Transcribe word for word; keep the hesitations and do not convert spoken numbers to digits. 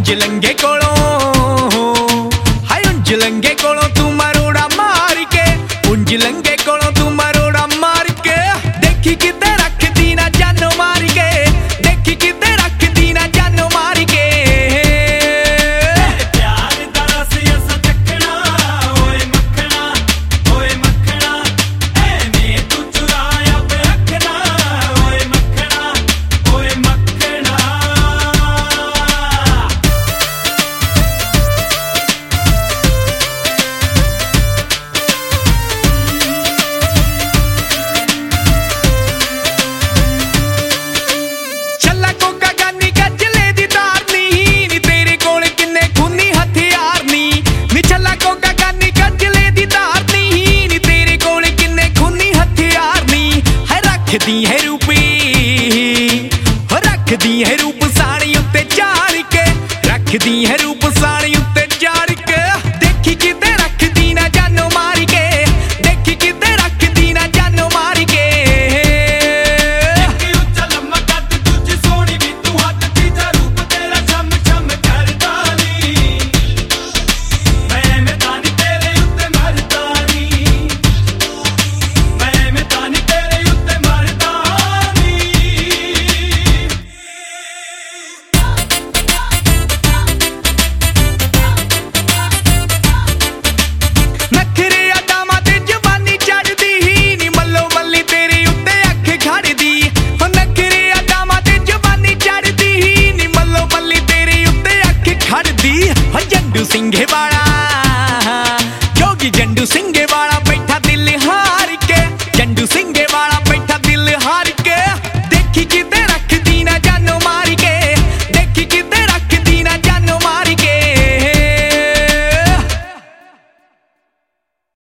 उंज लंघे कोलों हाय उंज लंघे कोलों तू मरोड़ा मार के उंज लंघे कोलों तू मरोड़ा मार के देखी किते रख दी ना जानो मार के देखी किते रख दी ना जानो मार के प्यार दा रस अस चखना ओए मखना ओए मखना ऐवें तू चुराया पे रखना ओए मखना ओए मखना छल्ला कोका गानी गजले दी तार नी नी तेरे कोल किन्ने खूनी हथियार नी नी छल्ला कोका गानी गजले दी तार नी नी तेरे कोल किन्ने खूनी हथियार नी है रख दी है रूपी हो रख दी है रूप साड़ी उत्ते चाड़ के रख दी है रूप साड़ी उत्ते चाड़ के देखी किते रख दी ना जानो मार के देखी किते रख दी ना जानो मार के कि उच्चा लम्मा कद तुझ सोनी भी तू हद तीजा रूप तेरा छम छम करदा नी मैं में तानी तेरे उत्ते मरदा नी मैं में तानी तेरे उत्ते मरदा नी नखरे अदामां ते जवानी चढ़दी नी मल्लो मल्ली तेरे उत्ते अख खड़दी हो नखरे अदामां ते जवानी चढ़दी नी मल्लो मल्ली तेरे उत्ते अख खड़दी हो जंडू सिंघे वाला जोगी जंडू सिंह